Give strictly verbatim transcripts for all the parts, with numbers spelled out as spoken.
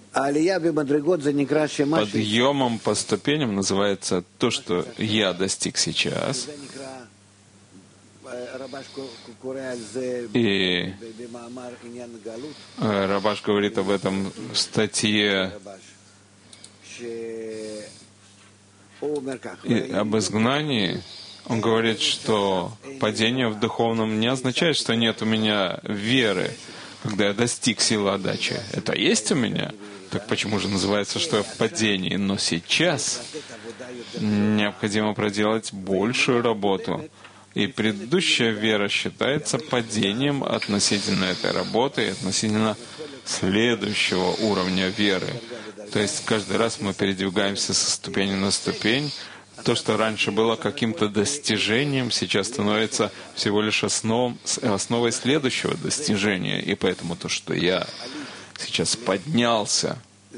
Подъемом по ступеням называется то, что я достиг сейчас. И Рабаш говорит об этом в статье и об изгнании. Он говорит, что падение в духовном не означает, что нет у меня веры, когда я достиг силы отдачи. Это есть у меня? Так почему же называется, что я в падении? Но сейчас необходимо проделать большую работу. И предыдущая вера считается падением относительно этой работы и относительно следующего уровня веры. То есть каждый раз мы передвигаемся со ступени на ступень. То, что раньше было каким-то достижением, сейчас становится всего лишь основ, основой следующего достижения. И поэтому то, что я сейчас поднялся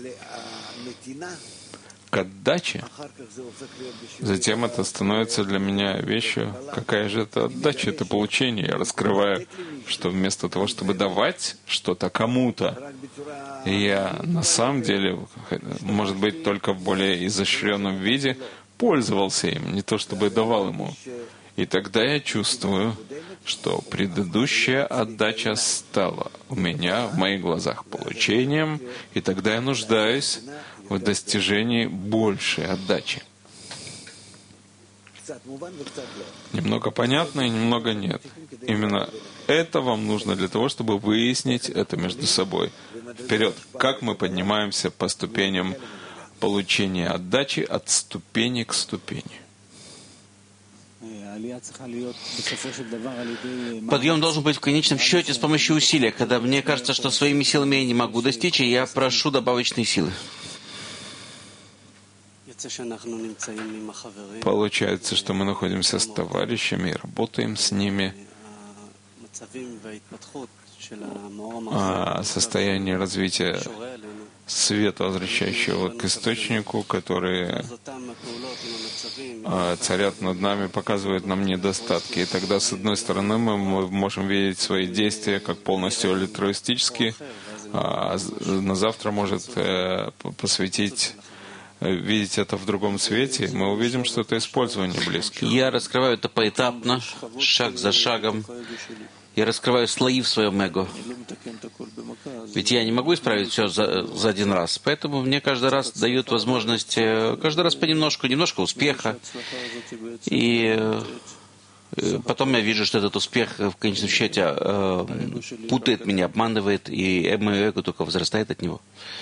к отдаче, затем это становится для меня вещью, какая же это отдача, это получение. Я раскрываю, что вместо того, чтобы давать что-то кому-то, я на самом деле, может быть, только в более изощренном виде, пользовался им, не то чтобы давал ему. И тогда я чувствую, что предыдущая отдача стала у меня, в моих глазах, получением, и тогда я нуждаюсь в достижении большей отдачи. Немного понятно и немного нет. Именно это вам нужно для того, чтобы выяснить это между собой. Вперед! Как мы поднимаемся по ступеням получения отдачи от ступени к ступени? Подъем должен быть в конечном счете с помощью усилия. Когда мне кажется, что своими силами я не могу достичь, и я прошу добавочные силы. Получается, что мы находимся с товарищами и работаем с ними о состоянии развития света, возвращающего к источнику, которые царят над нами, показывают нам недостатки. И тогда, с одной стороны, мы можем видеть свои действия как полностью альтруистические, а на завтра может посвятить видеть это в другом свете, мы увидим, что это использование близких. Я раскрываю это поэтапно, шаг за шагом. Я раскрываю слои в своем эго. Ведь я не могу исправить все за, за один раз. Поэтому мне каждый раз дают возможность, каждый раз понемножку, немножко успеха. И потом я вижу, что этот успех в конечном счете путает меня, обманывает, и мое эго только возрастает от него.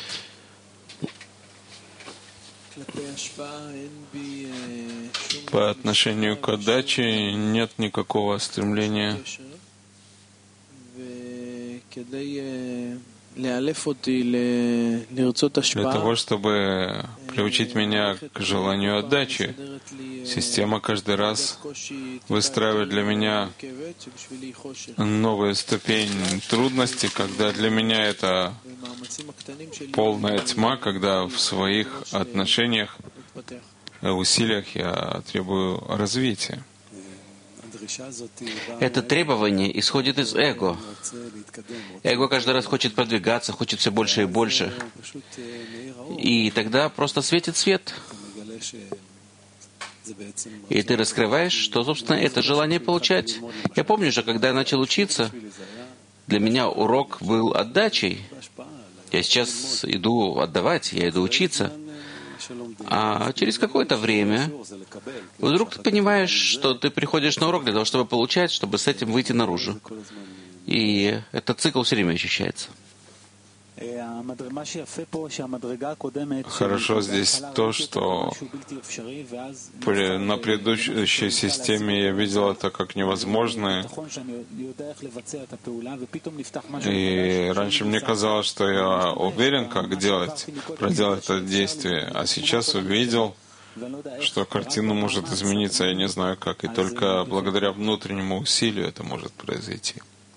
По отношению к отдаче нет никакого стремления для того, чтобы приучить меня к желанию отдачи. Система каждый раз выстраивает для меня новую ступень трудности, когда для меня это полная тьма, когда в своих отношениях, усилиях я требую развития. Это требование исходит из эго. Эго каждый раз хочет продвигаться, хочет все больше и больше. И тогда просто светит свет. И ты раскрываешь, что, собственно, это желание получать. Я помню же, когда я начал учиться, для меня урок был отдачей. Я сейчас иду отдавать, я иду учиться. А через какое-то время вдруг ты понимаешь, что ты приходишь на урок для того, чтобы получать, чтобы с этим выйти наружу. И этот цикл все время ощущается. Хорошо здесь то, что при, на предыдущей системе я видел это как невозможное. И раньше мне казалось, что я уверен, как делать, проделать это действие. А сейчас увидел, что картина может измениться, я не знаю как. И только благодаря внутреннему усилию это может произойти.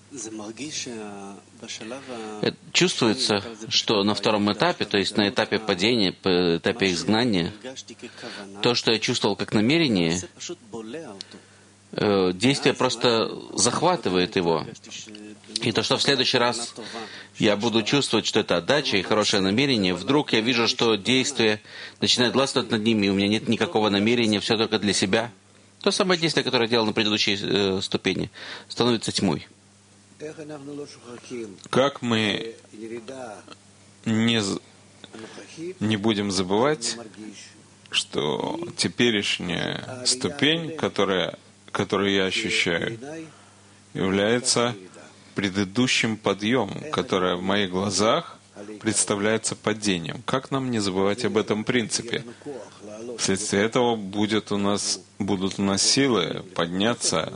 Чувствуется, что на втором этапе, то есть на этапе падения, по этапе изгнания, то, что я чувствовал как намерение, э, действие просто захватывает его. И то, что в следующий раз я буду чувствовать, что это отдача и хорошее намерение, вдруг я вижу, что действие начинает властвовать над ними, и у меня нет никакого намерения, все только для себя. То самое действие, которое я делал на предыдущей э, ступени, становится тьмой. Как мы не, не будем забывать, что теперешняя ступень, которая, которую я ощущаю, является предыдущим подъемом, которое в моих глазах представляется падением. Как нам не забывать об этом принципе? Вследствие этого будет у нас, будут у нас силы подняться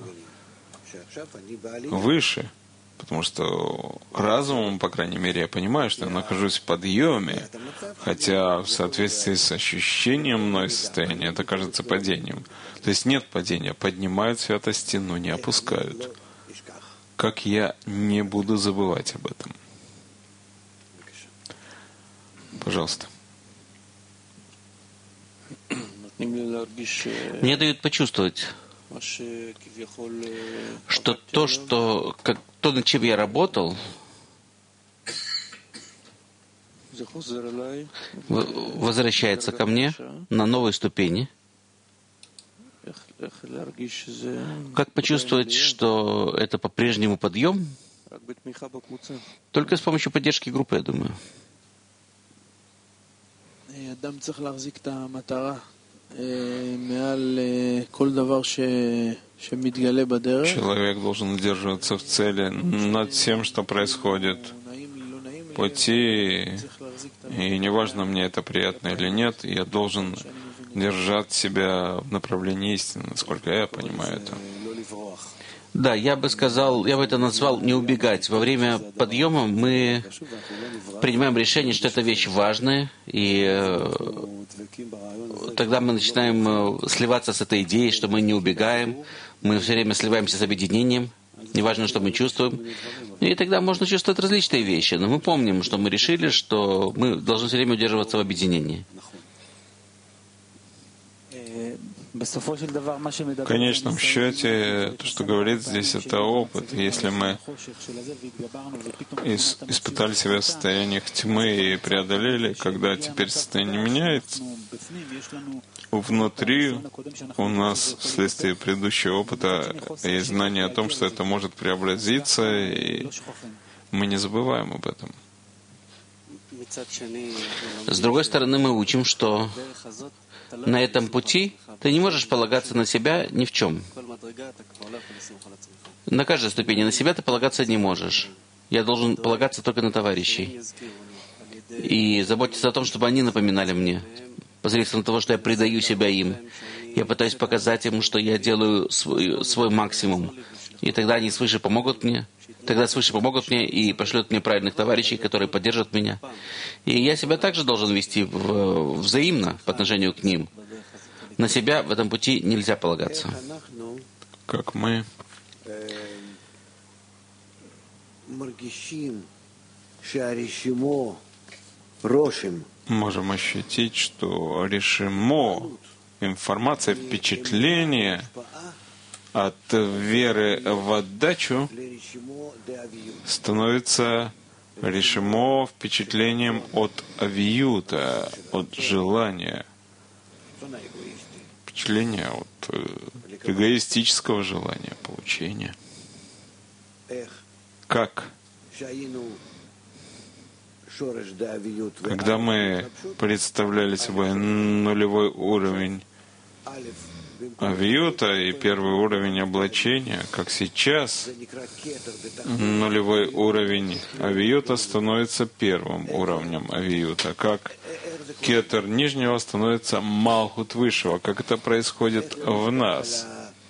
выше, потому что разумом, по крайней мере, я понимаю, что я нахожусь в подъеме, хотя в соответствии с ощущением мной состояния это кажется падением. То есть нет падения, поднимают святости, но не опускают. Как я не буду забывать об этом? Пожалуйста. Мне дают почувствовать, что то, что, как, то, над чем я работал, возвращается ко мне на новой ступени. Как почувствовать, что это по-прежнему подъем? Только с помощью поддержки группы, я думаю. Человек должен удерживаться в цели над всем, что происходит в пути, и неважно, мне это приятно или нет, я должен держать себя в направлении истины, насколько я понимаю это. Да, я бы сказал, я бы это назвал не убегать. Во время подъема мы принимаем решение, что это вещь важная, и тогда мы начинаем сливаться с этой идеей, что мы не убегаем, мы все время сливаемся с объединением, неважно, что мы чувствуем. И тогда можно чувствовать различные вещи, но мы помним, что мы решили, что мы должны все время удерживаться в объединении. В конечном счете, то, что говорит здесь, это опыт. Если мы испытали себя в состояниях тьмы и преодолели, когда теперь состояние меняется, внутри у нас вследствие предыдущего опыта есть знание о том, что это может преобразиться, и мы не забываем об этом. С другой стороны, мы учим, что на этом пути ты не можешь полагаться на себя ни в чем. На каждой ступени на себя ты полагаться не можешь. Я должен полагаться только на товарищей. И заботиться о том, чтобы они напоминали мне. Посредством того, что я предаю себя им. Я пытаюсь показать им, что я делаю свой, свой максимум. И тогда они свыше помогут мне. Тогда свыше помогут мне и пошлют мне правильных товарищей, которые поддержат меня. И я себя также должен вести в, взаимно по отношению к ним. На себя в этом пути нельзя полагаться. Как мы можем ощутить, что решимо, информация, впечатление от веры в отдачу становится решимо впечатлением от авиюта, от желания. Впечатление от эгоистического желания получения. Как? Когда мы представляли собой нулевой уровень авиюта и первый уровень облачения, как сейчас, нулевой уровень авиюта становится первым уровнем авиюта, как кетер нижнего становится малхут высшего, как это происходит в нас.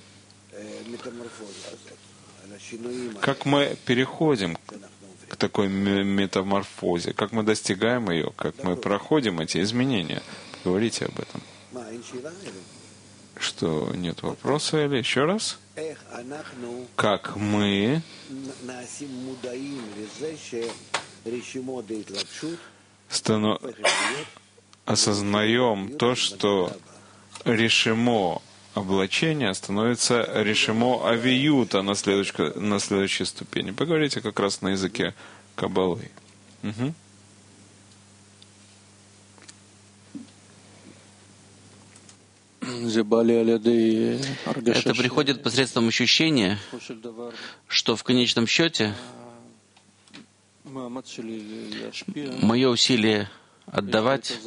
Как мы переходим к такой метаморфозе, как мы достигаем ее, как мы проходим эти изменения. Говорите об этом. Что, нет вопроса или еще раз? Как мы стану... осознаем то, что решимо облачения становится решимо авиюта на, следующей, на следующей ступени. Поговорите как раз на языке Каббалы. Угу. Это приходит посредством ощущения, что в конечном счете мое усилие отдавать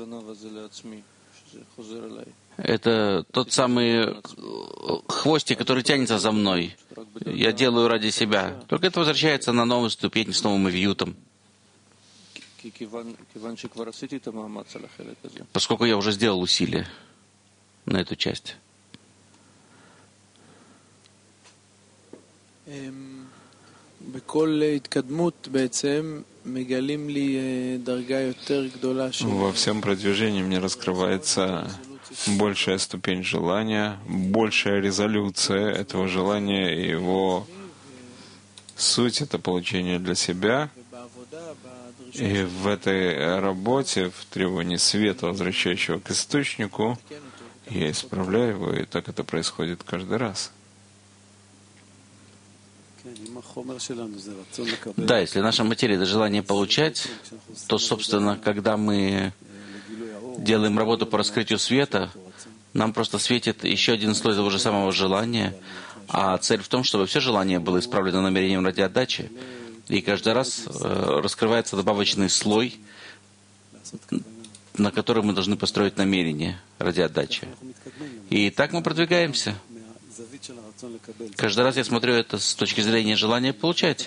— это тот самый хвостик, который тянется за мной. Я делаю ради себя. Только это возвращается на новую ступень с новым авиютом. Поскольку я уже сделал усилие на эту часть. Во всем продвижении мне раскрывается большая ступень желания, большая резолюция этого желания, и его суть — это получение для себя. И в этой работе, в требовании света, возвращающего к источнику, я исправляю его, и так это происходит каждый раз. Да, если наша материя — это желание получать, то, собственно, когда мы делаем работу по раскрытию света, нам просто светит еще один слой того же самого желания, а цель в том, чтобы все желание было исправлено намерением ради отдачи, и каждый раз э, раскрывается добавочный слой, на который мы должны построить намерение ради отдачи. И так мы продвигаемся. Каждый раз я смотрю это с точки зрения желания получать.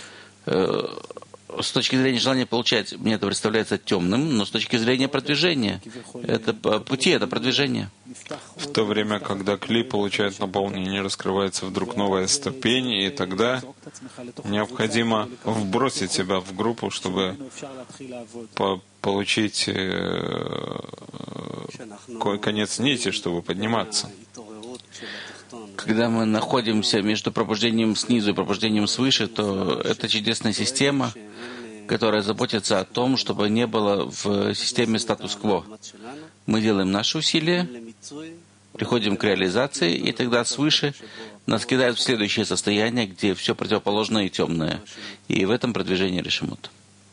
С точки зрения желания получать мне это представляется темным, но с точки зрения продвижения, это пути, это продвижение. В то время, когда кли получает наполнение, раскрывается вдруг новая ступень, и тогда необходимо вбросить себя в группу, чтобы по получить э, конец нити, чтобы подниматься. Когда мы находимся между пробуждением снизу и пробуждением свыше, то это чудесная система, которая заботится о том, чтобы не было в системе статус-кво. Мы делаем наши усилия, приходим к реализации, и тогда свыше нас кидают в следующее состояние, где все противоположное и темное. И в этом продвижение решимут.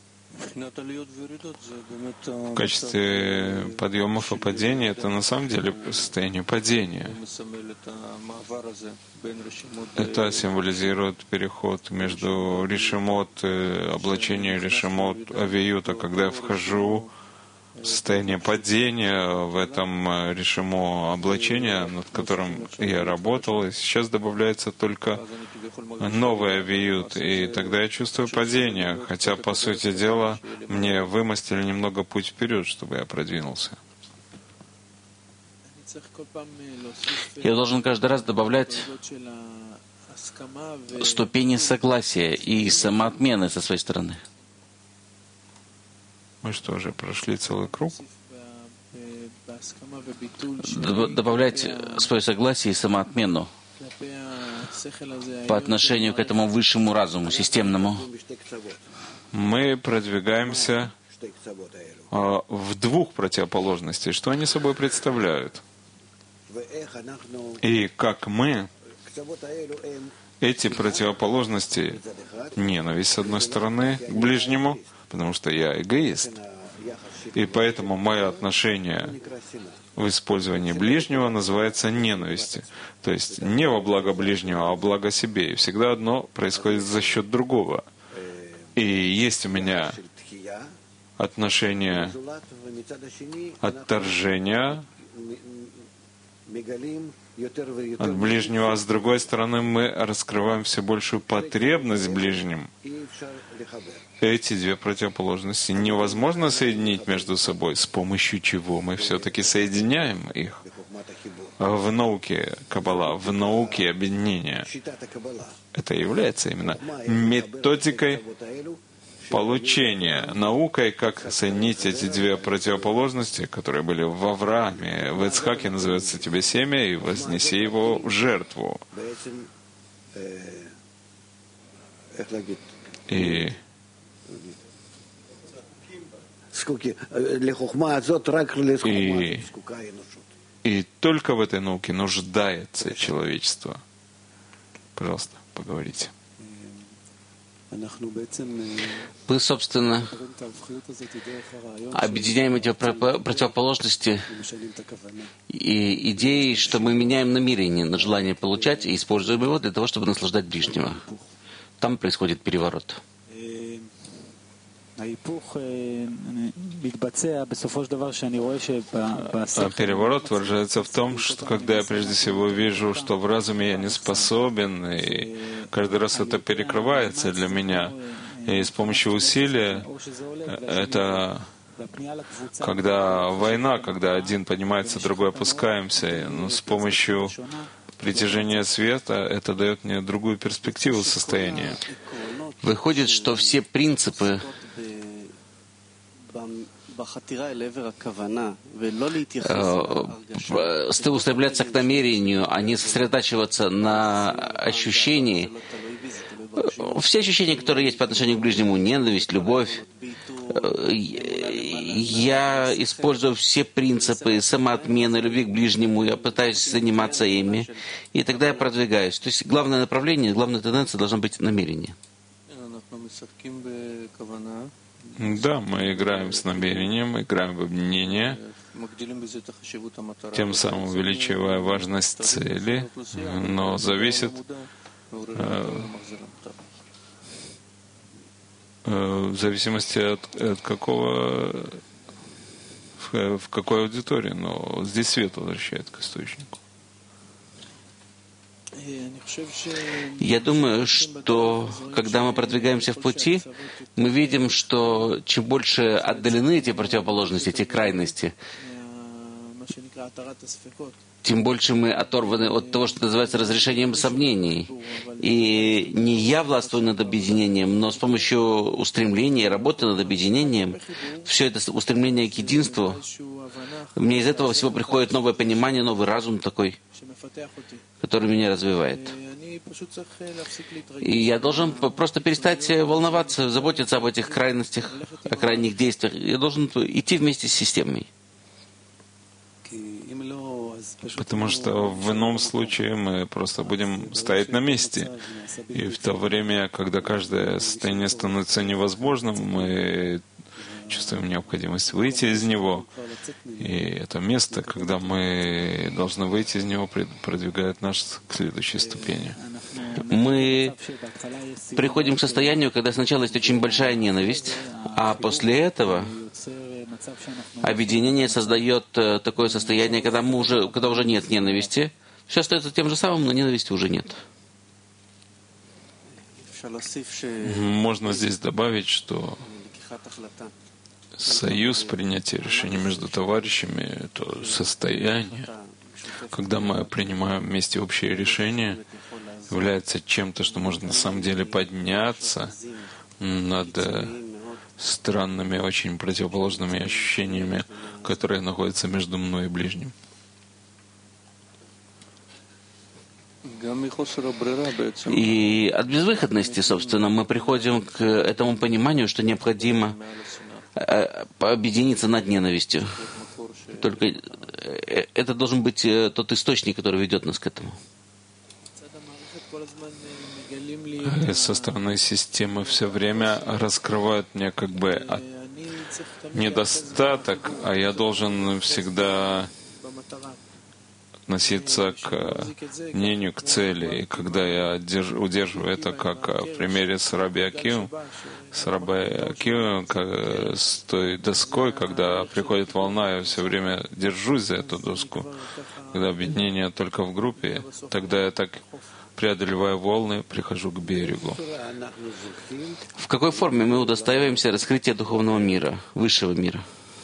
В качестве подъемов и падений это на самом деле состояние падения. Это символизирует переход между решимот, облачение решимот, авиюта, когда я вхожу в состояние падения, в этом решимо облачения, над которым я работал, и сейчас добавляется только новый авиют, и тогда я чувствую падение, хотя, по сути дела, мне вымостили немного путь вперед, чтобы я продвинулся. Я должен каждый раз добавлять ступени согласия и самоотмены со своей стороны. Мы что, уже прошли целый круг? Добавлять свое согласие и самоотмену по отношению к этому высшему разуму, системному. Мы продвигаемся а, в двух противоположностях. Что они собой представляют? И как мы эти противоположности, ненависть с одной стороны к ближнему, потому что я эгоист, и поэтому мое отношение в использовании ближнего называется ненавистью. То есть не во благо ближнего, а во благо себе. И всегда одно происходит за счет другого. И есть у меня отношение отторжения от ближнего, а с другой стороны мы раскрываем все большую потребность в ближнем. Эти две противоположности невозможно соединить между собой, с помощью чего мы все-таки соединяем их. В науке Каббала, в науке объединения. Это является именно методикой получения, наукой, как соединить эти две противоположности, которые были в Аврааме. В Ицхаке называется тебе семя, и вознеси его в жертву. И И И только в этой науке нуждается человечество. Пожалуйста, поговорите. Мы, собственно, объединяем эти противоположности и идеи, что мы меняем намерение на желание получать и используем его для того, чтобы наслаждать ближнего. Там происходит переворот. А переворот выражается в том, что когда я прежде всего вижу, что в разуме я не способен, и каждый раз это перекрывается для меня, и с помощью усилия это когда война, когда один поднимается, другой опускаемся, но с помощью притяжения света это дает мне другую перспективу состояния. Выходит, что все принципы устремляться к намерению, а не сосредотачиваться на ощущении. Все ощущения, которые есть по отношению к ближнему, ненависть, любовь, я использую все принципы самоотмены, любви к ближнему, я пытаюсь заниматься ими, и тогда я продвигаюсь. То есть главное направление, главная тенденция должна быть намерение. Да, мы играем с намерением, играем в объединение, тем самым увеличивая важность цели, но зависит э, э, в зависимости от, от какого, в, в какой аудитории, но здесь свет возвращает к источнику. Я думаю, что когда мы продвигаемся в пути, мы видим, что чем больше отдалены эти противоположности, эти крайности, тем больше мы оторваны от того, что называется разрешением сомнений. И не я властвую над объединением, но с помощью устремления, работы над объединением, все это устремление к единству, мне из этого всего приходит новое понимание, новый разум такой, который меня развивает. И я должен просто перестать волноваться, заботиться об этих крайностях, о крайних действиях. Я должен идти вместе с системой. Потому что в ином случае мы просто будем стоять на месте. И в то время, когда каждое состояние становится невозможным, мы чувствуем необходимость выйти из него. И это место, когда мы должны выйти из него, продвигает нас к следующей ступени. Мы приходим к состоянию, когда сначала есть очень большая ненависть, а после этого объединение создает такое состояние, когда, мы уже, когда уже нет ненависти. Все остается тем же самым, но ненависти уже нет. Можно здесь добавить, что союз принятия решений между товарищами — это состояние, когда мы принимаем вместе общее решение, является чем-то, что может на самом деле подняться над странными, очень противоположными ощущениями, которые находятся между мной и ближним. И от безвыходности, собственно, мы приходим к этому пониманию, что необходимо объединиться над ненавистью. Только это должен быть тот источник, который ведет нас к этому. И со стороны системы все время раскрывают мне как бы недостаток, а я должен всегда относиться к мнению, к цели. И когда я держу, удерживаю это, как в примере с Раби Акивом, с Раби Акивом, с той доской, когда приходит волна, я все время держусь за эту доску. Когда объединение только в группе, тогда я так преодолеваю волны, прихожу к берегу. В какой форме мы удостаиваемся раскрытия духовного мира, высшего мира?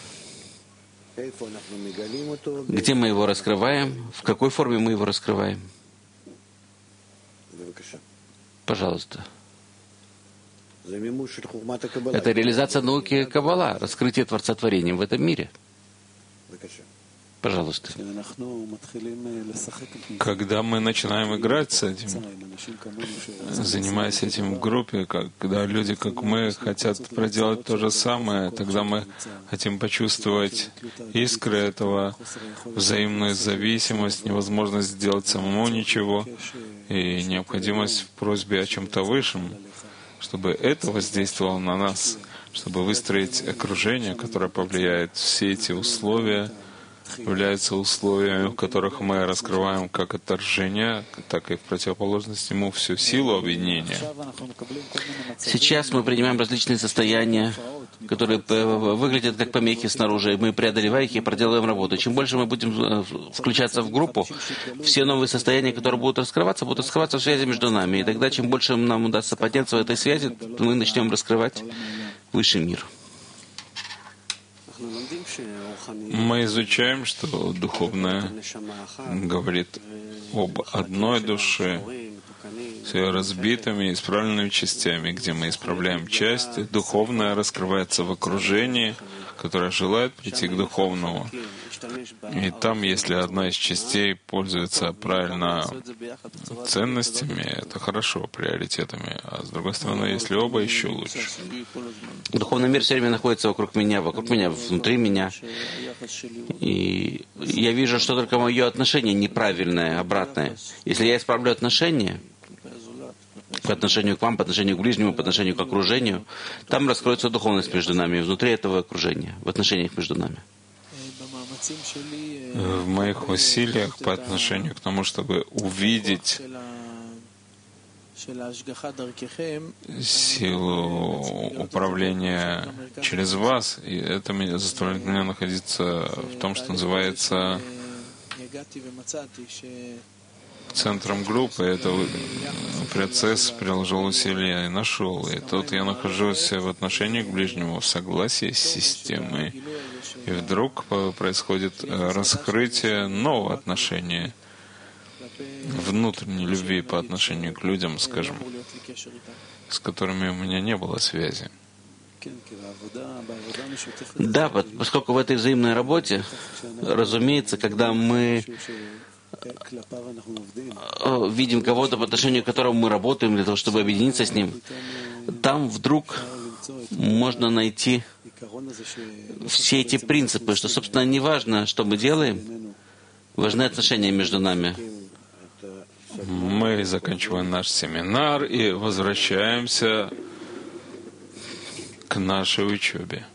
Где мы его раскрываем? В какой форме мы его раскрываем? Пожалуйста. Это реализация науки Каббала, раскрытие Творца творением в этом мире. Пожалуйста. Когда мы начинаем играть с этим, занимаясь этим в группе, когда люди, как мы, хотят проделать то же самое, тогда мы хотим почувствовать искры этого, взаимную зависимость, невозможность сделать самому ничего и необходимость в просьбе о чем-то высшем, чтобы это воздействовало на нас, чтобы выстроить окружение, которое повлияет. Все эти условия являются условиями, в которых мы раскрываем как отторжение, так и в противоположность ему всю силу объединения. Сейчас мы принимаем различные состояния, которые выглядят как помехи снаружи, и мы, преодолевая их, и проделываем работу. Чем больше мы будем включаться в группу, все новые состояния, которые будут раскрываться, будут раскрываться в связи между нами. И тогда, чем больше нам удастся подняться в этой связи, мы начнем раскрывать высший мир. Мы изучаем, что духовное говорит об одной душе с ее разбитыми и исправленными частями, где мы исправляем части. Духовное раскрывается в окружении, которое желает прийти к духовному. И там, если одна из частей пользуется правильно ценностями, это хорошо, приоритетами. А с другой стороны, если оба, еще лучше. Духовный мир все время находится вокруг меня, вокруг меня, внутри меня. И я вижу, что только мое отношение неправильное, обратное. Если я исправлю отношения, по отношению к вам, по отношению к ближнему, по отношению к окружению, там раскроется духовность между нами, внутри этого окружения, в отношениях между нами. В моих усилиях по отношению к тому, чтобы увидеть силу управления через вас, и это меня заставляет меня находиться в том, что называется центром группы. Это процесс, приложил усилия и нашел. И тут я нахожусь в отношении к ближнему, в согласии с системой. И вдруг происходит раскрытие нового отношения, внутренней любви по отношению к людям, скажем, с которыми у меня не было связи. Да, поскольку в этой взаимной работе, разумеется, когда мы видим кого-то, по отношению к которому мы работаем, для того, чтобы объединиться с ним, там вдруг можно найти все эти принципы, что, собственно, не важно, что мы делаем, важны отношения между нами. Мы заканчиваем наш семинар и возвращаемся к нашей учебе.